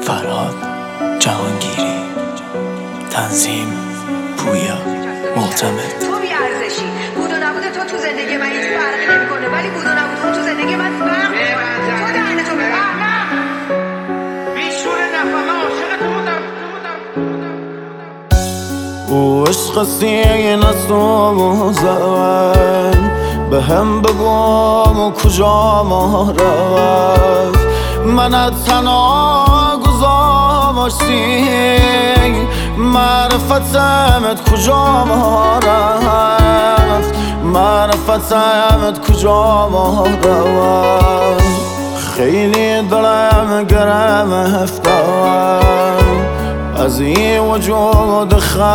فرهاد جهانگیری، تنظیم پویا معتمد. تو بی‌ارزشی، بود و نبود تو زندگی من هیچ فرقی نمی‌کنه، ولی بود و نبود تو زندگی من فرق می‌کنه. تو دهنتو ببند. بیشور نفهمه عاشق تو بودم. او عشق سینه سوزن به هم بگم کجا ما رفت، منت تنها گذاشتی معرفتمت کجا ما رفت، معرفتمت کجا ما رفت. خیلی دلم گرفته از این وجود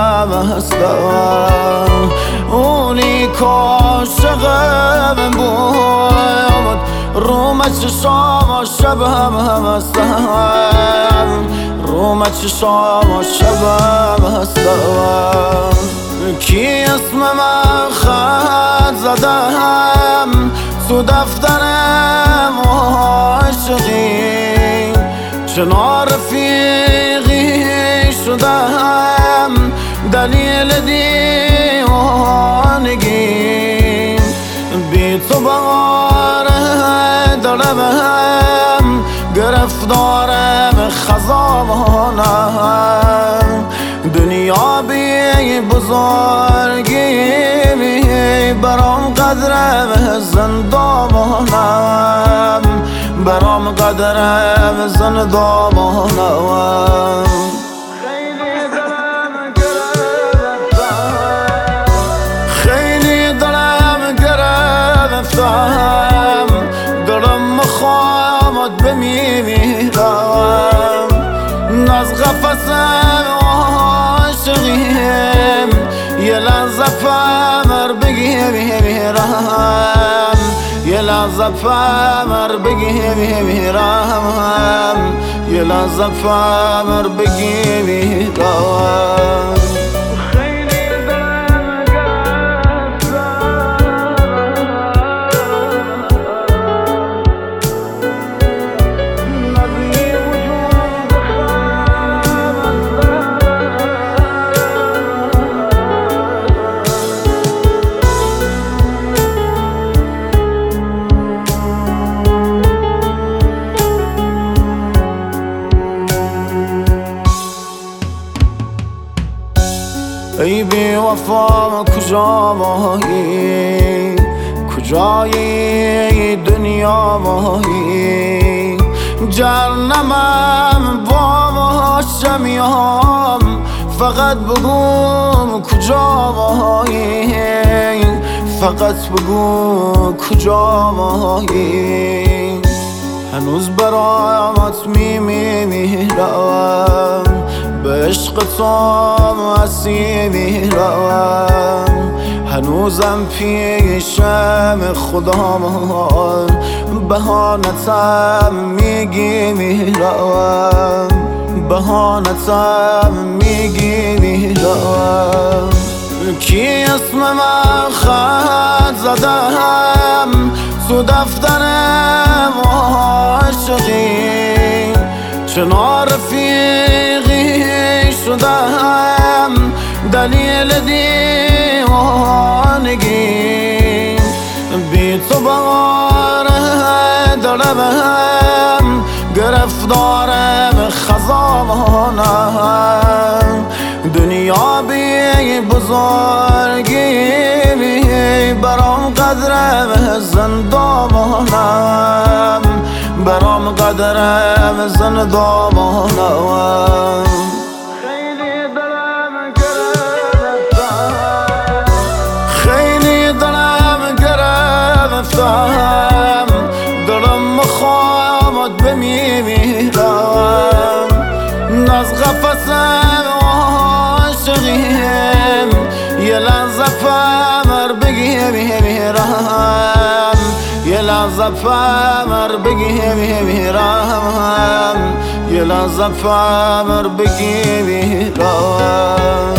خستم، اونی کاشقم بود رو چشام شبم هستم، رو چشام شبم هستم. کی اسم من خط زدم تو دفترم عاشقی، چنان رفیقی شدم دلیل دیوانگی، بی تو بار دلم گرفتارم خزانم، دنیا بی بزرگی برام قدرم زندامانم، برام قدرم زندامانم. خیلی دلم گرفتم، دلم مخوامت بمیرم، از قفص عاشقیم یه لحظه فمر بگیرم، یه لحظه فمر بگیرم، یه لحظه فمر بگیرم. ای بی وفا کجا مایی، کجای دنیا مایی، جهنمم باشه میام، فقط بگو کجا مایی، فقط بگو کجا مایی. هنوز برات میمیرم، به عشق تو اسیرم، هنوزم پیشم خدامان بهانتم میگیرم، بهانتم میگیرم. کی اسم من خط زدم تو دفترم عاشقی، چنان رفیقی شدم دلیل دیوانگی، بی تو بار دلم گرفتارم خزانم، دنیا بی بزرگی برام قدرم زندامانم، برام قدرم زندامانم. خیلی دلم گرفتم، دلم مخوامت بمیرم، از قفص عاشقیم یه لحظه فمر بگیرم، یه لحظه فمر بگیرم، یه لحظه فمر بگیرم.